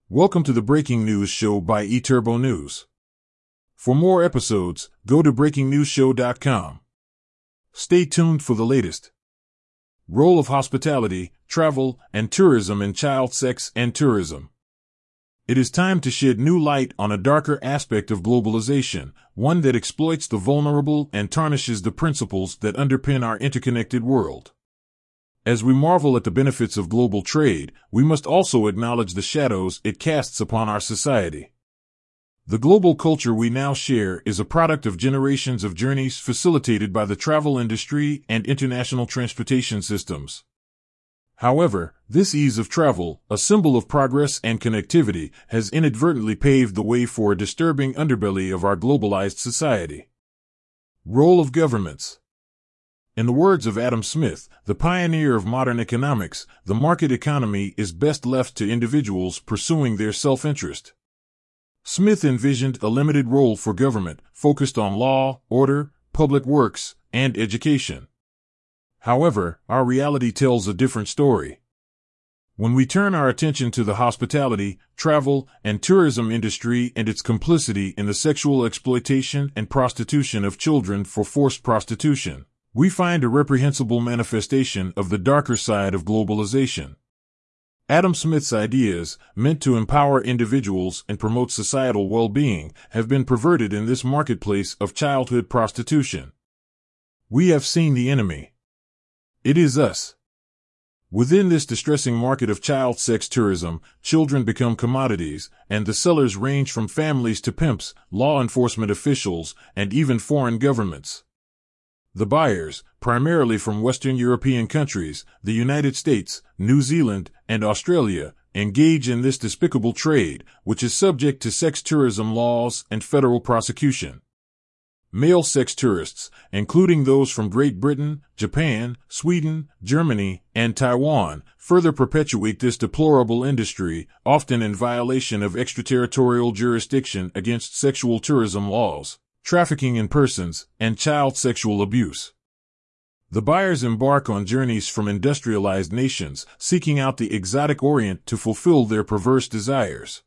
Welcome to the Breaking News Show by eTurbo News. For more episodes, go to breakingnewsshow.com. Stay tuned for the latest. Role of hospitality, travel, and tourism in child sex and tourism. It is time to shed new light on a darker aspect of globalization, one that exploits the vulnerable and tarnishes the principles that underpin our interconnected world. As we marvel at the benefits of global trade, we must also acknowledge the shadows it casts upon our society. The global culture we now share is a product of generations of journeys facilitated by the travel industry and international transportation systems. However, this ease of travel, a symbol of progress and connectivity, has inadvertently paved the way for a disturbing underbelly of our globalized society. Role of governments. In the words of Adam Smith, the pioneer of modern economics, the market economy is best left to individuals pursuing their self-interest. Smith envisioned a limited role for government, focused on law, order, public works, and education. However, our reality tells a different story. When we turn our attention to the hospitality, travel, and tourism industry and its complicity in the sexual exploitation and prostitution of children for forced prostitution, we find a reprehensible manifestation of the darker side of globalization. Adam Smith's ideas, meant to empower individuals and promote societal well-being, have been perverted in this marketplace of childhood prostitution. We have seen the enemy. It is us. Within this distressing market of child sex tourism, children become commodities, and the sellers range from families to pimps, law enforcement officials, and even foreign governments. The buyers, primarily from Western European countries, the United States, New Zealand, and Australia, engage in this despicable trade, which is subject to sex tourism laws and federal prosecution. Male sex tourists, including those from Great Britain, Japan, Sweden, Germany, and Taiwan, further perpetuate this deplorable industry, often in violation of extraterritorial jurisdiction against sexual tourism laws, trafficking in persons, and child sexual abuse. The buyers embark on journeys from industrialized nations, seeking out the exotic Orient to fulfill their perverse desires.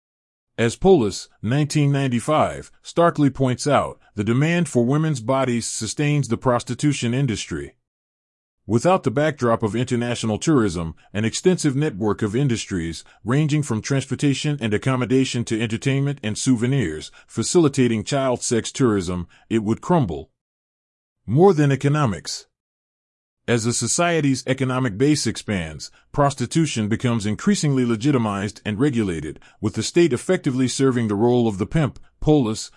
As Polis, 1995, starkly points out, the demand for women's bodies sustains the prostitution industry. Without the backdrop of international tourism, an extensive network of industries, ranging from transportation and accommodation to entertainment and souvenirs, facilitating child sex tourism, it would crumble. More than economics. As a society's economic base expands, prostitution becomes increasingly legitimized and regulated, with the state effectively serving the role of the pimp. Polis,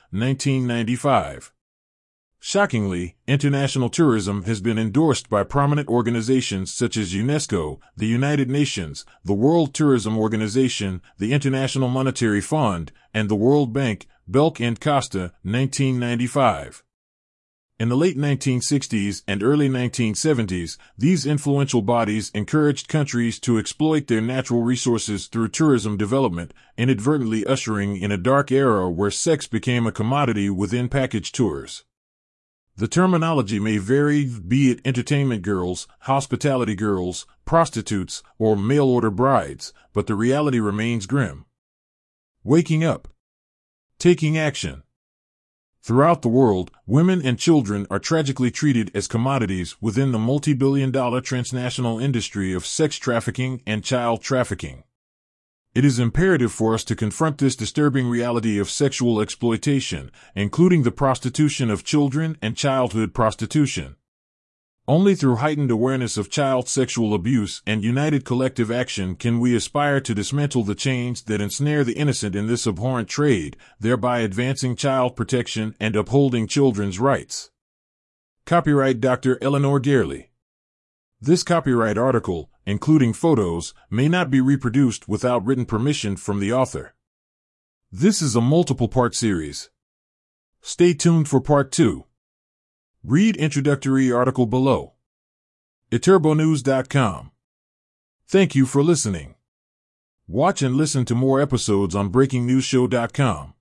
1995. Shockingly, international tourism has been endorsed by prominent organizations such as UNESCO, the United Nations, the World Tourism Organization, the International Monetary Fund, and the World Bank. Belk and Costa, 1995. In the late 1960s and early 1970s, these influential bodies encouraged countries to exploit their natural resources through tourism development, inadvertently ushering in a dark era where sex became a commodity within package tours. The terminology may vary, be it entertainment girls, hospitality girls, prostitutes, or mail-order brides, but the reality remains grim. Waking up. Taking action. Throughout the world, women and children are tragically treated as commodities within the multi-billion-dollar transnational industry of sex trafficking and child trafficking. It is imperative for us to confront this disturbing reality of sexual exploitation, including the prostitution of children and childhood prostitution. Only through heightened awareness of child sexual abuse and united collective action can we aspire to dismantle the chains that ensnare the innocent in this abhorrent trade, thereby advancing child protection and upholding children's rights. Copyright Dr. Eleanor Gerli. This copyright article, including photos, may not be reproduced without written permission from the author. This is a multiple-part series. Stay tuned for Part 2. Read introductory article below. eTurboNews.com. Thank you for listening. Watch and listen to more episodes on BreakingNewsShow.com.